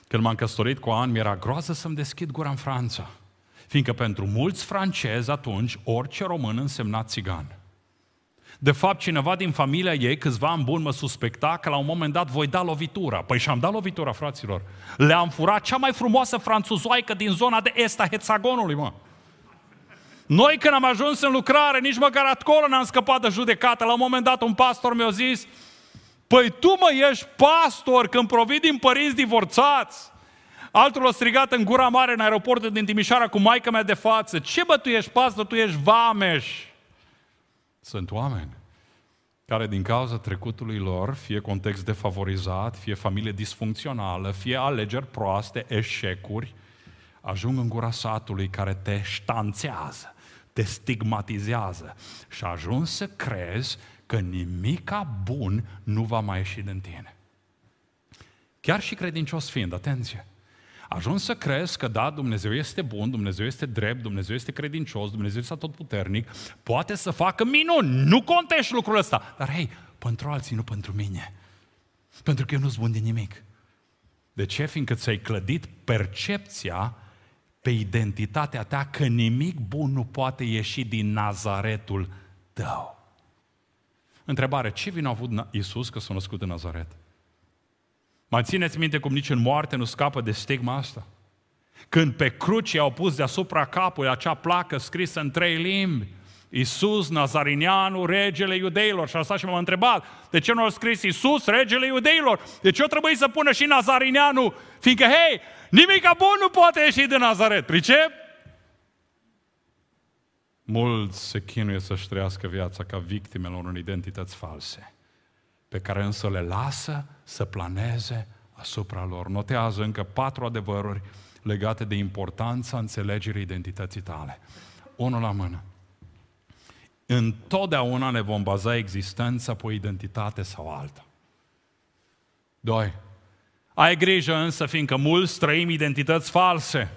Când m-am căsătorit cu An, mi-era groază să-mi deschid gura în Franța. Fiindcă pentru mulți francezi atunci, orice român însemna țigan. De fapt, cineva din familia ei, câțiva ani buni, mă suspecta că la un moment dat voi da lovitura. Păi și-am dat lovitura, fraților. Le-am furat cea mai frumoasă franțuzoaică din zona de est a hexagonului, mă. Noi când am ajuns în lucrare, nici măcar acolo n-am scăpat de judecată. La un moment dat un pastor mi-a zis: păi tu, mă, ești pastor când provii din părinți divorțați. Altul a strigat în gura mare în aeroportul din Timișoara cu maica mea de față: ce, bă, tu ești pastor, tu ești vameș. Sunt oameni care din cauza trecutului lor, fie context defavorizat, fie familie disfuncțională, fie alegeri proaste, eșecuri, ajung în gura satului care te ștanțează, te stigmatizează și ajungi să crezi că nimica bun nu va mai ieși din tine. Chiar și credincios fiind, atenție, ajungi să crezi că da, Dumnezeu este bun, Dumnezeu este drept, Dumnezeu este credincios, Dumnezeu este atotputernic, poate să facă minuni, nu contești lucrul ăsta, dar hei, pentru alții, nu pentru mine, pentru că eu nu sunt bun de nimic. De ce? Fiindcă ți-ai clădit percepția pe identitatea ta că nimic bun nu poate ieși din Nazaretul tău. Întrebare: ce vină a avut Iisus că s-a născut în Nazaret? Mai țineți minte cum nici în moarte nu scapă de stigma asta? Când pe cruce au pus deasupra capului acea placă scrisă în 3 limbi: Iisus Nazarineanu, regele iudeilor. Și asta și m-am întrebat: de ce nu au scris Iisus, regele iudeilor? De ce o trebuie să pună și Nazarineanu? Fiindcă, hei, nimica bun nu poate ieși din Nazaret. Pricep? Mulți se chinuie să-și trăiască viața ca victimele unor identități false, pe care însă le lasă să planeze asupra lor. Notează încă 4 adevăruri legate de importanța înțelegerii identității tale. 1 la mână. Întotdeauna ne vom baza existența pe o identitate sau alta. 2. Ai grijă însă, fiindcă mulți trăim identități false.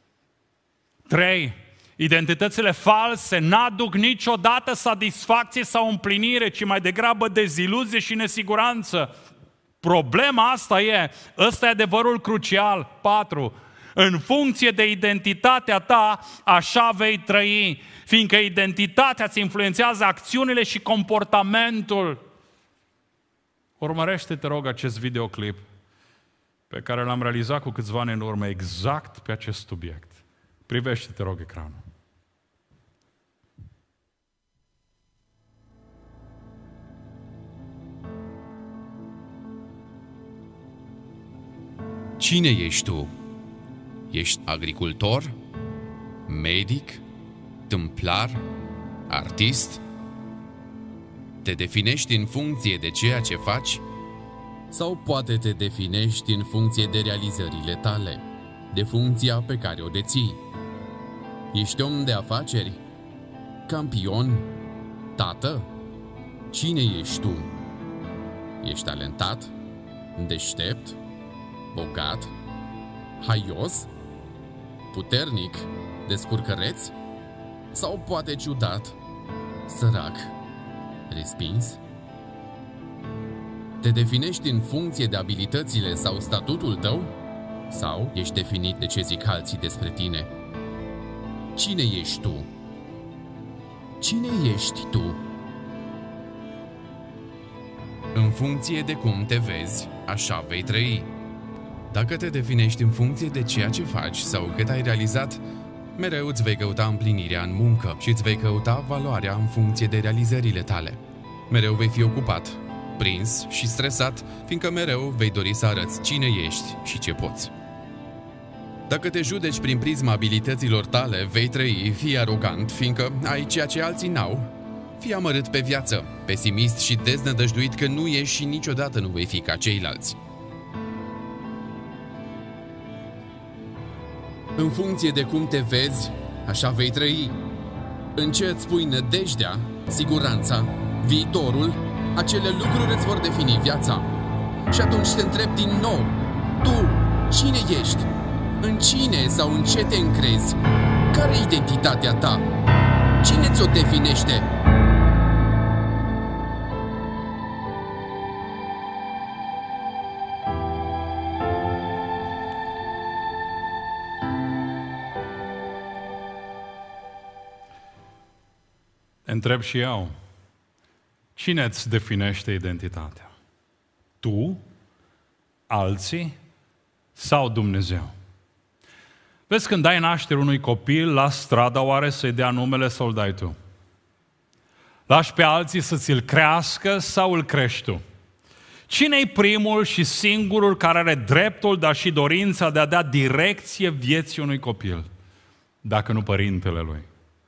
3. Identitățile false n-aduc niciodată satisfacție sau împlinire, ci mai degrabă deziluzie și nesiguranță. Problema asta e, ăsta e adevărul crucial. 4. În funcție de identitatea ta, așa vei trăi, fiindcă identitatea îți influențează acțiunile și comportamentul. Urmărește, te rog, acest videoclip pe care l-am realizat cu câțiva ani în urmă, exact pe acest subiect. Privește, te rog, ecranul. Cine ești tu? Ești agricultor? Medic? Tâmplar? Artist? Te definești în funcție de ceea ce faci? Sau poate te definești în funcție de realizările tale, de funcția pe care o deții? Ești om de afaceri? Campion? Tată? Cine ești tu? Ești talentat? Deștept? Bogat? Haios? Puternic? Descurcăreț? Sau poate ciudat? Sărac? Respins? Te definești în funcție de abilitățile sau statutul tău? Sau ești definit de ce zic alții despre tine? Cine ești tu? Cine ești tu? În funcție de cum te vezi, așa vei trăi. Dacă te definești în funcție de ceea ce faci sau cât ai realizat, mereu îți vei căuta împlinirea în muncă și îți vei căuta valoarea în funcție de realizările tale. Mereu vei fi ocupat, prins și stresat, fiindcă mereu vei dori să arăți cine ești și ce poți. Dacă te judeci prin prisma abilităților tale, vei trăi, fii arogant, fiindcă ai ceea ce alții n-au, fii amărât pe viață, pesimist și deznădăjduit că nu ești și niciodată nu vei fi ca ceilalți. În funcție de cum te vezi, așa vei trăi. În ce îți pui nădejdea, siguranța, viitorul, acele lucruri îți vor defini viața. Și atunci te întrebi din nou: tu, cine ești? În cine sau în ce te încrezi? Care e identitatea ta? Cine ți-o definește? Întreb și eu, cine îți definește identitatea? Tu? Alții? Sau Dumnezeu? Vezi, când dai naștere unui copil la stradă, oare să-i dea numele sau îl dai tu? Lași pe alții să ți-l crească sau îl crești tu? Cine-i primul și singurul care are dreptul, dar și dorința de a da direcție vieții unui copil, dacă nu părintele lui?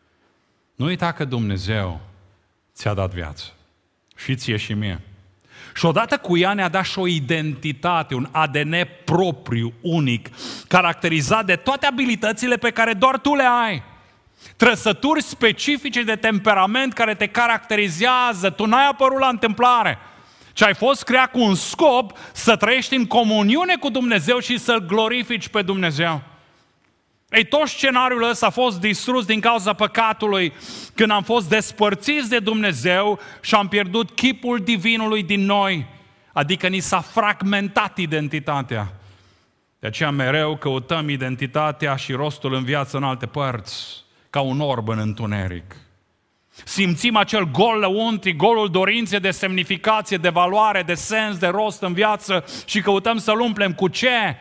Nu uita că Dumnezeu ți-a dat viață. Și ție și mie. Și odată cu ea ne-a dat și o identitate, un ADN propriu, unic, caracterizat de toate abilitățile pe care doar tu le ai. Trăsături specifice de temperament care te caracterizează. Tu n-ai apărut la întâmplare, ci ai fost creat cu un scop să trăiești în comuniune cu Dumnezeu și să-L glorifici pe Dumnezeu. Ei, tot scenariul ăsta a fost distrus din cauza păcatului, când am fost despărțiți de Dumnezeu și am pierdut chipul divinului din noi, adică ni s-a fragmentat identitatea. De aceea mereu căutăm identitatea și rostul în viață în alte părți, ca un orb în întuneric. Simțim acel gol lăuntri, golul dorinței de semnificație, de valoare, de sens, de rost în viață și căutăm să-l umplem cu ce?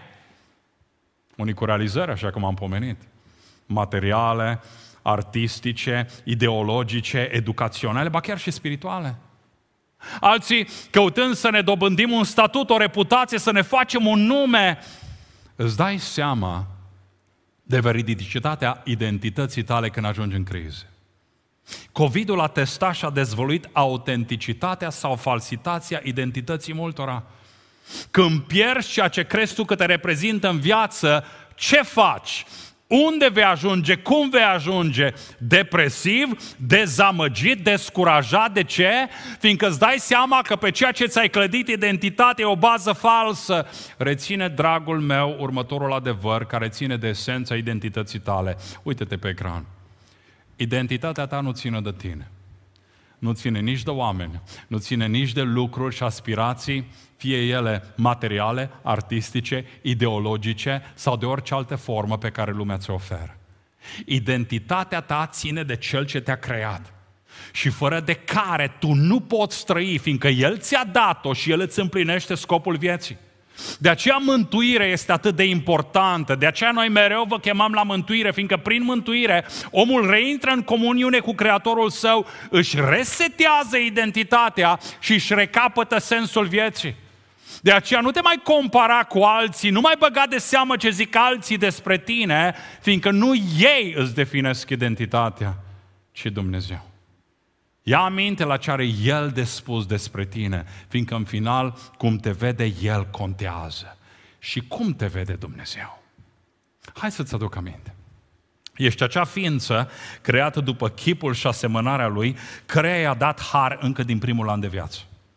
Unii cu realizări, așa cum am pomenit, materiale, artistice, ideologice, educaționale, ba chiar și spirituale. Alții căutând să ne dobândim un statut, o reputație, să ne facem un nume. Îți dai seama de veridicitatea identității tale când ajungi în criză. COVID-ul a testat și a dezvăluit autenticitatea sau falsitatea identității multora. Când pierzi ceea ce crezi tu că te reprezintă în viață, ce faci? Unde vei ajunge? Cum vei ajunge? Depresiv? Dezamăgit? Descurajat? De ce? Fiindcă îți dai seama că pe ceea ce ți-ai clădit identitate e o bază falsă. Reține, dragul meu, următorul adevăr care ține de esența identității tale. Uite-te pe ecran. Identitatea ta nu ține de tine. Nu ține nici de oameni, nu ține nici de lucruri și aspirații, fie ele materiale, artistice, ideologice sau de orice altă formă pe care lumea ți-o oferă. Identitatea ta ține de Cel ce te-a creat și fără de care tu nu poți trăi, fiindcă El ți-a dat-o și El îți împlinește scopul vieții. De aceea mântuirea este atât de importantă, de aceea noi mereu vă chemăm la mântuire, fiindcă prin mântuire omul reintră în comuniune cu Creatorul său, își resetează identitatea și își recapătă sensul vieții. De aceea nu te mai compara cu alții, nu mai băga de seamă ce zic alții despre tine, fiindcă nu ei îți definesc identitatea, ci Dumnezeu. Ia aminte la ce are El de spus despre tine, fiindcă în final, cum te vede El contează. Și cum te vede Dumnezeu? Hai să-ți aduc aminte. Ești acea ființă creată după chipul și asemănarea Lui, căreia i-a dat har încă din primul an de viață.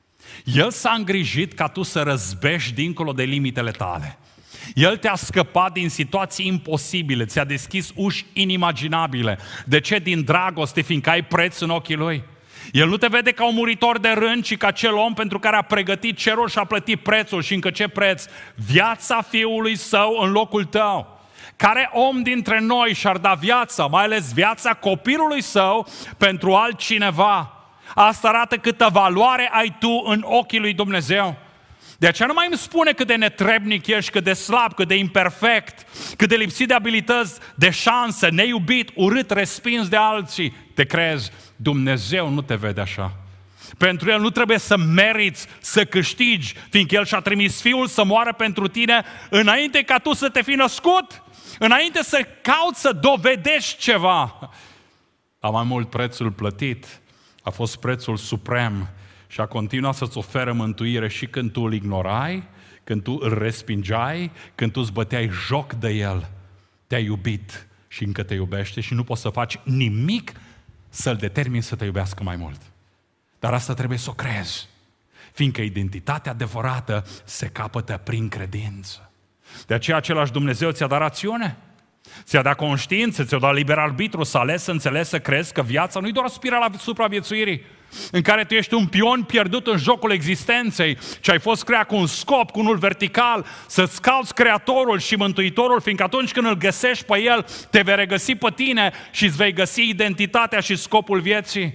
El s-a îngrijit ca tu să răzbești dincolo de limitele tale. El te-a scăpat din situații imposibile, ți-a deschis uși inimaginabile. De ce? Din dragoste, fiindcă ai preț în ochii Lui. El nu te vede ca un muritor de rând, ci ca cel om pentru care a pregătit cerul și a plătit prețul. Și încă ce preț? Viața Fiului Său în locul tău. Care om dintre noi și-ar da viața, mai ales viața copilului său, pentru altcineva? Asta arată câtă valoare ai tu în ochii lui Dumnezeu. De aceea nu mai îmi spune cât de netrebnic ești, cât de slab, cât de imperfect, cât de lipsit de abilități, de șanse, neiubit, urât, respins de alții. Te crezi? Dumnezeu nu te vede așa. Pentru El nu trebuie să meriți, să câștigi, fiindcă El și-a trimis Fiul să moară pentru tine înainte ca tu să te fi născut, înainte să cauți să dovedești ceva. Dar mai mult, prețul plătit a fost prețul suprem și a continuat să-ți oferă mântuire și când tu îl ignorai, când tu îl respingeai, când tu îți băteai joc de El. Te-a iubit și încă te iubește și nu poți să faci nimic să-L determini să te iubească mai mult. Dar asta trebuie să o crezi, fiindcă identitatea adevărată se capătă prin credință. De aceea același Dumnezeu ți-a dat rațiune, ți-a dat conștiință, ți-a dat liber arbitru, să alegi, să înțelegi, să crezi că viața nu-i doar spirala supraviețuirii, în care tu ești un pion pierdut în jocul existenței, ci ai fost creat cu un scop, cu unul vertical, să-ți cauți Creatorul și Mântuitorul, fiindcă atunci când îl găsești pe El, te vei regăsi pe tine și îți vei găsi identitatea și scopul vieții.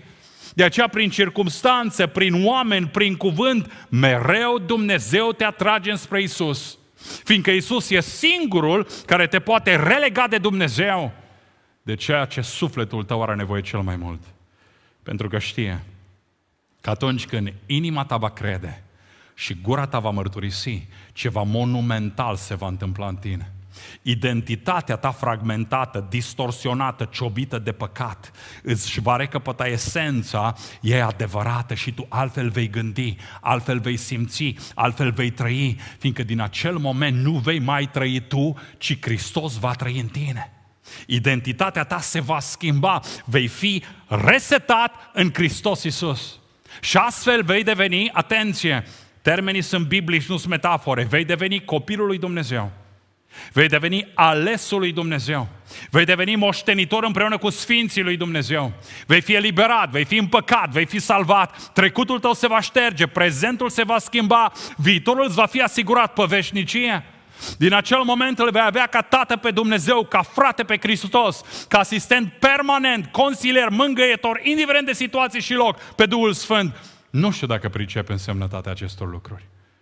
De aceea, prin circumstanțe, prin oameni, prin cuvânt, mereu Dumnezeu te atrage înspre Iisus. Fiindcă Iisus e singurul care te poate relega de Dumnezeu, de ceea ce sufletul tău are nevoie cel mai mult. Pentru că știe că atunci când inima ta va crede și gura ta va mărturisi, ceva monumental se va întâmpla în tine. Identitatea ta fragmentată, distorsionată, ciobită de păcat, îți va recăpăta esența, e adevărată și tu altfel vei gândi, altfel vei simți, altfel vei trăi, fiindcă din acel moment nu vei mai trăi tu, ci Hristos va trăi în tine. Identitatea ta se va schimba, vei fi resetat în Hristos Iisus. Și astfel vei deveni, atenție, termenii sunt biblici, nu sunt metafore, vei deveni copilul lui Dumnezeu. Vei deveni alesul lui Dumnezeu. Vei deveni moștenitor împreună cu sfinții lui Dumnezeu. Vei fi eliberat, vei fi împăcat, vei fi salvat. Trecutul tău se va șterge, prezentul se va schimba, viitorul îți va fi asigurat pe veșnicie. Din acel moment îl vei avea ca tată pe Dumnezeu, ca frate pe Hristos, ca asistent permanent, consilier, mângâietor, indiferent de situație și loc, pe Duhul Sfânt. Nu știu dacă pricepi însemnătatea acestor lucruri.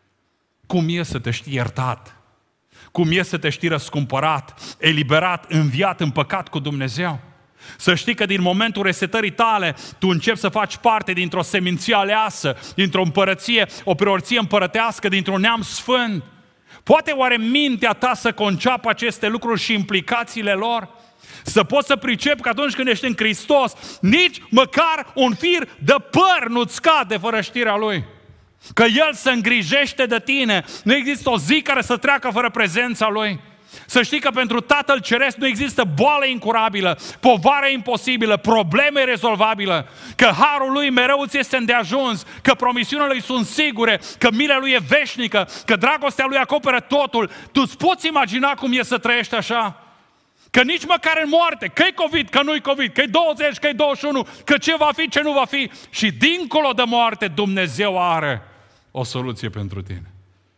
Cum e să te știi iertat? Cum e să te știi răscumpărat, eliberat, înviat, împăcat cu Dumnezeu? Să știi că din momentul resetării tale, tu începi să faci parte dintr-o seminție aleasă, dintr-o împărăție, o preorție împărătească, dintr-un neam sfânt. Poate oare mintea ta să conceapă aceste lucruri și implicațiile lor? Să poți să pricepi că atunci când ești în Hristos, nici măcar un fir de păr nu-ți scade fără știrea Lui. Că El se îngrijește de tine. Nu există o zi care să treacă fără prezența Lui. Să știi că pentru Tatăl Ceresc nu există boală incurabilă, povară imposibilă, probleme rezolvabilă, că harul Lui mereu ți este îndeajuns, că promisiunile Lui sunt sigure, că mila Lui e veșnică, că dragostea Lui acoperă totul. Tu îți poți imagina cum e să trăiești așa? Că nici măcar în moarte, că-i COVID, că nu-i COVID, că-i 20, că-i 21, că ce va fi, ce nu va fi. Și dincolo de moarte, Dumnezeu are o soluție pentru tine.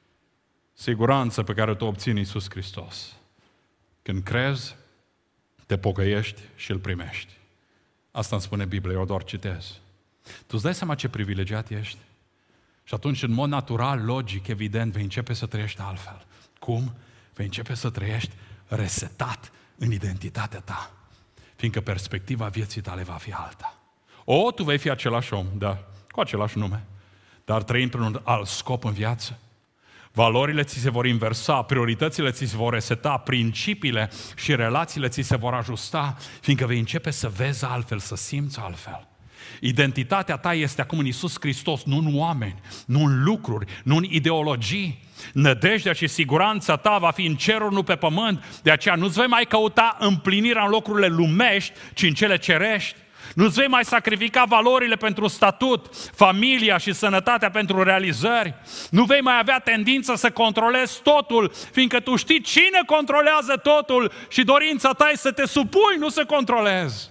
Siguranță pe care o obții în Iisus Hristos. Când crezi, te pocăiești și îl primești. Asta îmi spune Biblia, eu doar citez. Tu îți dai seama ce privilegiat ești? Și atunci, în mod natural, logic, evident, vei începe să trăiești altfel. Cum? Vei începe să trăiești resetat în identitatea ta. Fiindcă perspectiva vieții tale va fi alta. Tu vei fi același om, da, cu același nume, dar trăi într-un alt scop în viață. Valorile ți se vor inversa, prioritățile ți se vor reseta, principiile și relațiile ți se vor ajusta, fiindcă vei începe să vezi altfel, să simți altfel. Identitatea ta este acum în Iisus Hristos, nu în oameni, nu în lucruri, nu în ideologii. Nădejdea și siguranța ta va fi în ceruri, nu pe pământ. De aceea nu-ți vei mai căuta împlinirea în locurile lumești, ci în cele cerești. Nu-ți vei mai sacrifica valorile pentru statut, familia și sănătatea pentru realizări. Nu vei mai avea tendința să controlezi totul, fiindcă tu știi cine controlează totul și dorința ta e să te supui, nu să controlezi.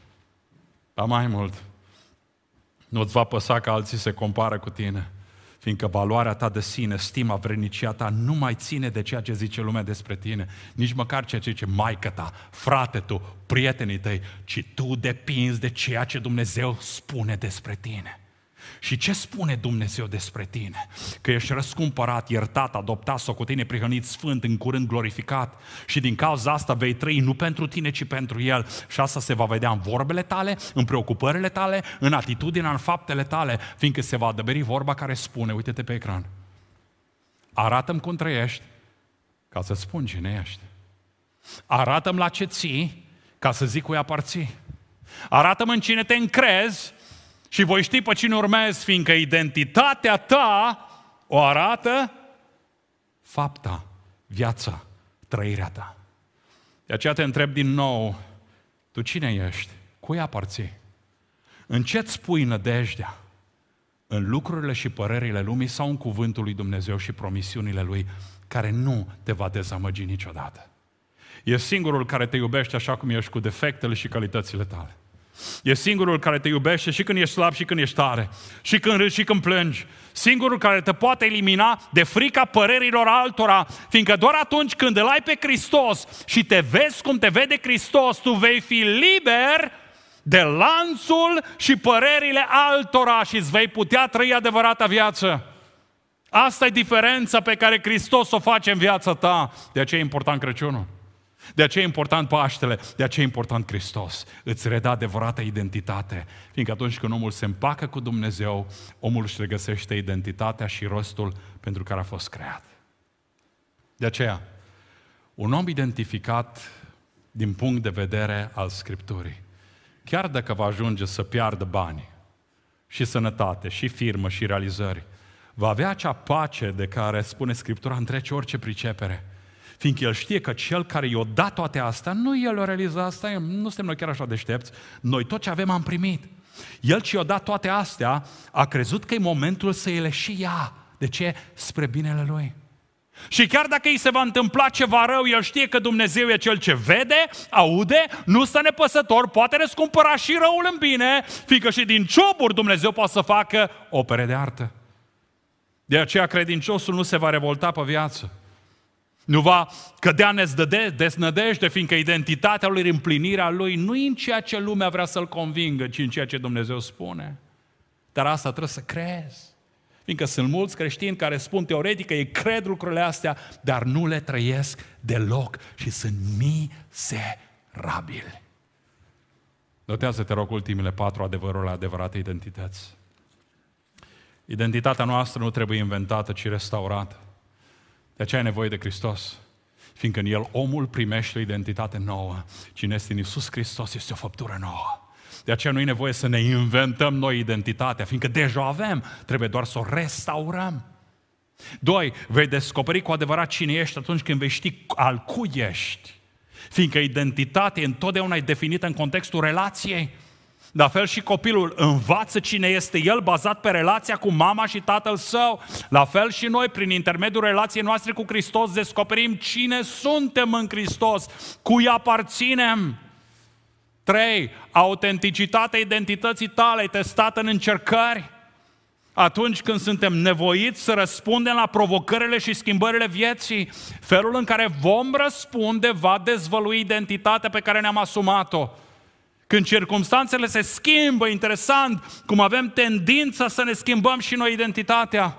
Dar mai mult, nu-ți va păsa că alții se compară cu tine, fiindcă valoarea ta de sine, stima, vrednicia ta nu mai ține de ceea ce zice lumea despre tine, nici măcar ceea ce zice maică ta, frate tu, prietenii tăi, ci tu depinzi de ceea ce Dumnezeu spune despre tine. Și ce spune Dumnezeu despre tine? Că ești răscumpărat, iertat, adoptat, socotit, neprihănit, sfânt, în curând glorificat. Și din cauza asta vei trăi nu pentru tine, ci pentru El. Și asta se va vedea în vorbele tale, în preocupările tale, în atitudinea, în faptele tale, fiindcă se va adeveri vorba care spune, uite-te pe ecran, arată-mi cum trăiești, ca să spun cine ești. Arată-mi la ce ții, ca să zic cui aparții. Arată-mi în cine te încrezi, și voi ști pe cine urmezi, fiindcă identitatea ta o arată fapta, viața, trăirea ta. De aceea te întreb din nou, tu cine ești? Cui aparții? În ce-ți pui nădejdea? În lucrurile și părerile lumii sau în cuvântul lui Dumnezeu și promisiunile Lui, care nu te va dezamăgi niciodată? E singurul care te iubește așa cum ești, cu defectele și calitățile tale. E singurul care te iubește și când ești slab și când ești tare, și când râzi și când plângi. Singurul care te poate elimina de frica părerilor altora, fiindcă doar atunci când îl ai pe Hristos și te vezi cum te vede Hristos, tu vei fi liber de lanțul și părerile altora și îți vei putea trăi adevărata viață. Asta e diferența pe care Hristos o face în viața ta. De aceea e important Crăciunul. De aceea e important Paștele. De aceea e important Hristos. Îți redă adevărata identitate. Fiindcă atunci când omul se împacă cu Dumnezeu, omul își regăsește identitatea și rostul pentru care a fost creat. De aceea, un om identificat din punct de vedere al Scripturii, chiar dacă va ajunge să piardă bani și sănătate și firmă și realizări, va avea acea pace de care spune Scriptura întrece orice pricepere. Fiindcă el știe că cel care i-a dat toate astea, nu el o realizat asta, nu suntem noi chiar așa deștepți, noi tot ce avem am primit. El ce i-a dat toate astea, a crezut că e momentul să ele și ia. De ce? Spre binele lui. Și chiar dacă îi se va întâmpla ceva rău, el știe că Dumnezeu e cel ce vede, aude, nu stă nepăsător, poate răscumpăra și răul în bine, fiindcă și din cioburi Dumnezeu poate să facă opere de artă. De aceea credinciosul nu se va revolta pe viață. Nu va cădea deznădejde, fiindcă identitatea lui, împlinirea lui, nu e în ceea ce lumea vrea să-l convingă, ci în ceea ce Dumnezeu spune. Dar asta trebuie să crezi. Fiindcă sunt mulți creștini care spun teoretic că ei cred lucrurile astea, dar nu le trăiesc deloc și sunt miserabili. Notează, te rog, ultimele 4 adevăruri adevărate identități. Identitatea noastră nu trebuie inventată, ci restaurată. De aceea ai nevoie de Hristos. Fiindcă în El omul primește o identitate nouă. Cine este în Iisus Hristos este o făptură nouă. De aceea nu e nevoie să ne inventăm noi identitatea, fiindcă deja o avem, trebuie doar să o restaurăm. 2. Vei descoperi cu adevărat cine ești atunci când vei ști al cui ești. Fiindcă identitatea întotdeauna e definită în contextul relației. La fel și copilul învață cine este el bazat pe relația cu mama și tatăl său. La fel și noi, prin intermediul relației noastre cu Hristos, descoperim cine suntem în Hristos, cui aparținem. 3. Autenticitatea identității tale e testată în încercări. Atunci când suntem nevoiți să răspundem la provocările și schimbările vieții, felul în care vom răspunde va dezvălui identitatea pe care ne-am asumat-o. Când circumstanțele se schimbă, interesant, cum avem tendința să ne schimbăm și noi identitatea.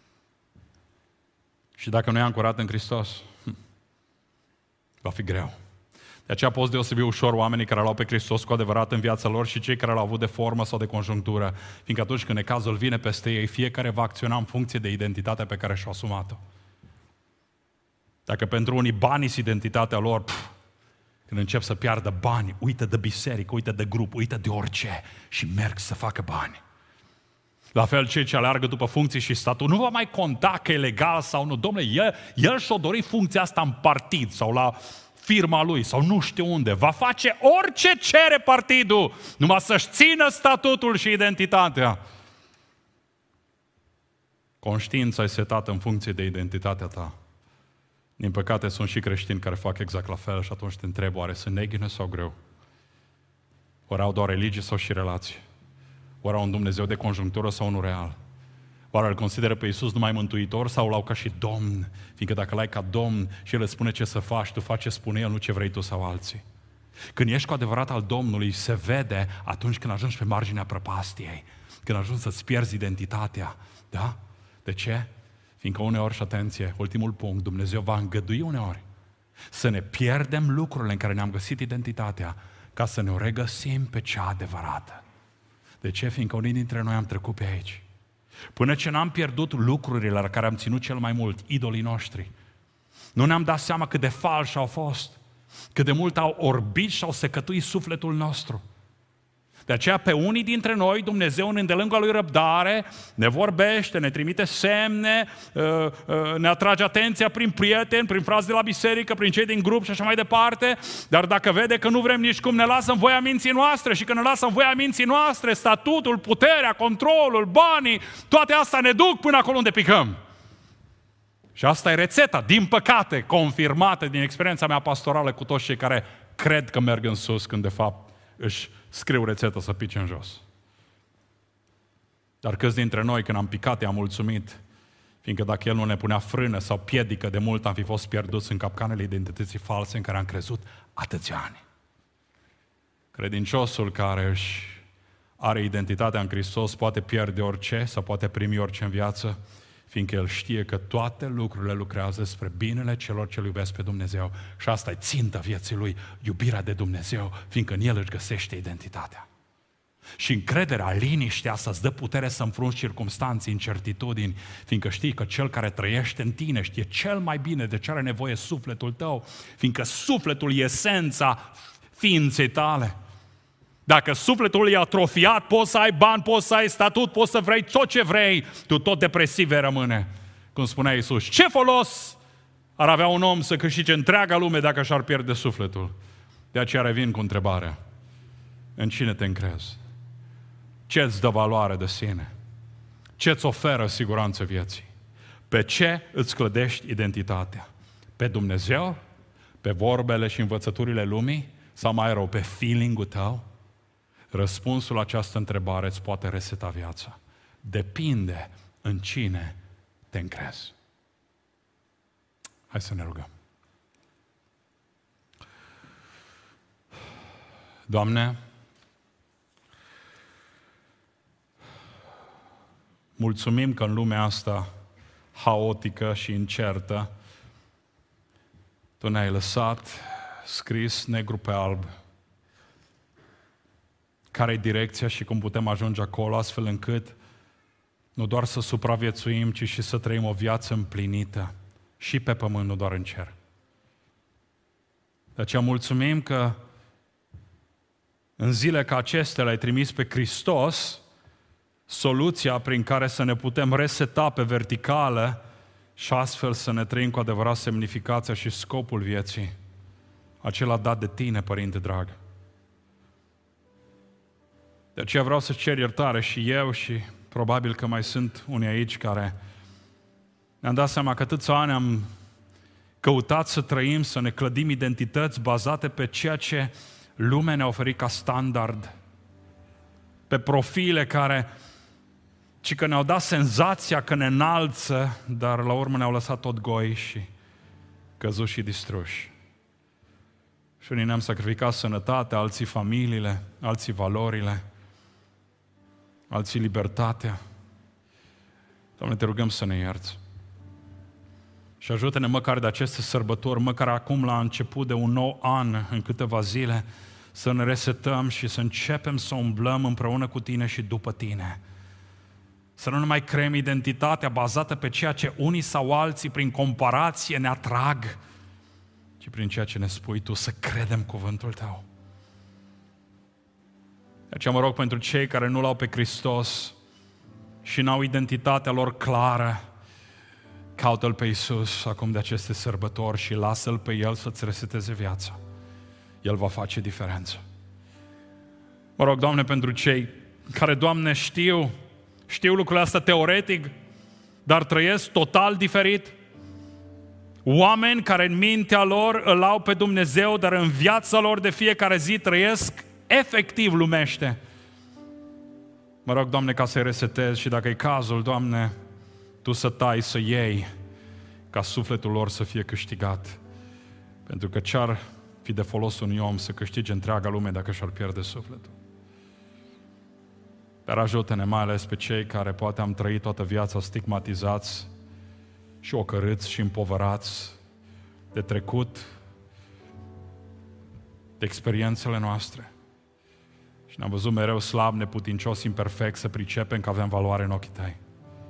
Și dacă nu e ancorat în Hristos, va fi greu. De aceea poți deosebi ușor oamenii care l-au pe Hristos cu adevărat în viața lor și cei care l-au avut de formă sau de conjunctură. Fiindcă atunci când necazul vine peste ei, fiecare va acționa în funcție de identitatea pe care și-a asumat-o. Dacă pentru unii banii sunt identitatea lor, când încep să piardă bani, uită de biserică, uită de grup, uită de orice și merg să facă bani. La fel, cei ce aleargă după funcții și statut, nu va mai conta că e legal sau nu. Dom'le, el și-o dori funcția asta în partid sau la firma lui sau nu știu unde. Va face orice cere partidul, numai să-și țină statutul și identitatea. Conștiința e setată în funcție de identitatea ta. Din păcate, sunt și creștini care fac exact la fel și atunci te întreb, oare sunt neghine sau greu? Oare au doar religie sau și relație? Oare au un Dumnezeu de conjunctură sau unul real? Oare îl consideră pe Iisus numai mântuitor sau l-au ca și Domn? Fiindcă dacă l-ai ca Domn și El îți spune ce să faci, tu faci ce spune El, nu ce vrei tu sau alții. Când ești cu adevărat al Domnului, se vede atunci când ajungi pe marginea prăpastiei, când ajungi să-ți pierzi identitatea. Da? De ce? Fiindcă uneori, și atenție, ultimul punct, Dumnezeu va îngădui uneori să ne pierdem lucrurile în care ne-am găsit identitatea ca să ne o regăsim pe cea adevărată. De ce? Fiindcă unii dintre noi am trecut pe aici. Până ce n-am pierdut lucrurile la care am ținut cel mai mult, idolii noștri, nu ne-am dat seama cât de falși au fost, cât de mult au orbit și au secătuit sufletul nostru. De aceea pe unii dintre noi Dumnezeu în îndelungul lui răbdare ne vorbește, ne trimite semne, ne atrage atenția prin prieteni, prin frați de la biserică, prin cei din grup și așa mai departe, dar dacă vede că nu vrem nici cum, ne lasă în voia minții noastre și când ne lasă în voia minții noastre, statutul, puterea, controlul, banii, toate astea ne duc până acolo unde picăm. Și asta e rețeta, din păcate, confirmată din experiența mea pastorală cu toți cei care cred că merg în sus când de fapt își scriu rețeta să pice în jos. Dar câți dintre noi când am picat i-am mulțumit, fiindcă dacă El nu ne punea frână sau piedică, de mult am fi fost pierduți în capcanele identității false în care am crezut atâția ani. Credinciosul care își are identitatea în Hristos poate pierde orice sau poate primi orice în viață, fiindcă el știe că toate lucrurile lucrează spre binele celor ce îl iubesc pe Dumnezeu. Și asta e ținta vieții lui, iubirea de Dumnezeu, fiindcă în el își găsește identitatea. Și încrederea, liniștea asta îți dă putere să înfrunți circumstanțe, incertitudini, fiindcă știi că cel care trăiește în tine știe cel mai bine de ce are nevoie sufletul tău, fiindcă sufletul e esența ființei tale. Dacă sufletul e atrofiat, poți să ai bani, poți să ai statut, poți să vrei tot ce vrei, tu tot depresiv vei rămâne. Cum spunea Iisus, ce folos ar avea un om să câștige întreaga lume dacă și-ar pierde sufletul? De aceea revin cu întrebarea, în cine te încrezi? Ce îți dă valoare de sine? Ce îți oferă siguranță vieții? Pe ce îți clădești identitatea? Pe Dumnezeu? Pe vorbele și învățăturile lumii? Sau mai rău, pe feeling-ul tău? Răspunsul la această întrebare îți poate reseta viața. Depinde în cine te încrezi. Hai să ne rugăm. Doamne, mulțumim că în lumea asta haotică și incertă Tu ne-ai lăsat scris negru pe alb care e direcția și cum putem ajunge acolo, astfel încât nu doar să supraviețuim, ci și să trăim o viață împlinită și pe pământ, nu doar în cer. De aceea mulțumim că în zile ca acestea l-ai trimis pe Hristos, soluția prin care să ne putem reseta pe verticală și astfel să ne trăim cu adevărat semnificația și scopul vieții, acela dat de Tine, Părinte drag. De aceea vreau să cer iertare și eu și probabil că mai sunt unii aici care ne-am dat seama că atâția ani am căutat să trăim, să ne clădim identități bazate pe ceea ce lumea ne-a oferit ca standard, pe profile care ci că ne-au dat senzația că ne înalță, dar la urmă ne-au lăsat tot goi și căzuși și distruși. Și unii ne-am sacrificat sănătatea, alții familiile, alții valorile, alții libertatea. Doamne, te rugăm să ne ierți. Și ajută-ne măcar de aceste sărbători, măcar acum la început de un nou an, în câteva zile, să ne resetăm și să începem să umblăm împreună cu Tine și după Tine. Să nu mai creăm identitatea bazată pe ceea ce unii sau alții, prin comparație, ne atrag, ci prin ceea ce ne spui Tu, să credem cuvântul Tău. De aceea mă rog pentru cei care nu l-au pe Hristos și n-au identitatea lor clară, caută-L pe Iisus acum de aceste sărbători și lasă-L pe El să-ți reseteze viața. El va face diferență. Mă rog, Doamne, pentru cei care, Doamne, știu lucrurile astea teoretic, dar trăiesc total diferit. Oameni care în mintea lor îl au pe Dumnezeu, dar în viața lor de fiecare zi trăiesc efectiv lumește. Mă rog, Doamne, ca să-i resetezi și dacă e cazul, Doamne, Tu să tai, să iei, ca sufletul lor să fie câștigat. Pentru că ce-ar fi de folos unui om să câștige întreaga lume dacă și-ar pierde sufletul? Dar ajută-ne mai ales pe cei care poate am trăit toată viața stigmatizați și ocărâți și împovărați de trecut, de experiențele noastre. Și ne-am văzut mereu slab, neputincios, imperfect, să pricepem că avem valoare în ochii Tăi.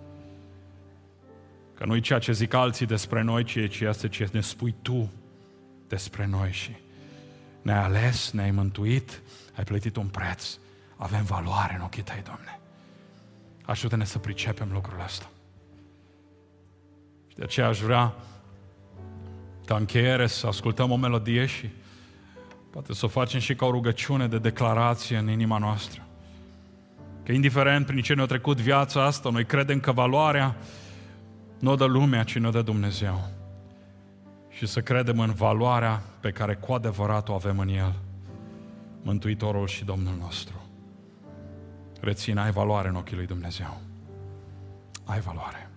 Că nu-i ceea ce zic alții despre noi, ci este ce ne spui Tu despre noi și ne-ai ales, ne-ai mântuit, ai plătit un preț. Avem valoare în ochii Tăi, Doamne. Ajută-ne să pricepem lucrul ăsta. Și de aceea aș vrea ca încheiere să ascultăm o melodie și poate să o facem și ca o rugăciune de declarație în inima noastră. Că indiferent prin ce ne-a trecut viața asta, noi credem că valoarea nu o dă lumea, ci ne-o dă Dumnezeu. Și să credem în valoarea pe care cu adevărat o avem în El, Mântuitorul și Domnul nostru. Reține, ai valoare în ochii lui Dumnezeu. Ai valoare.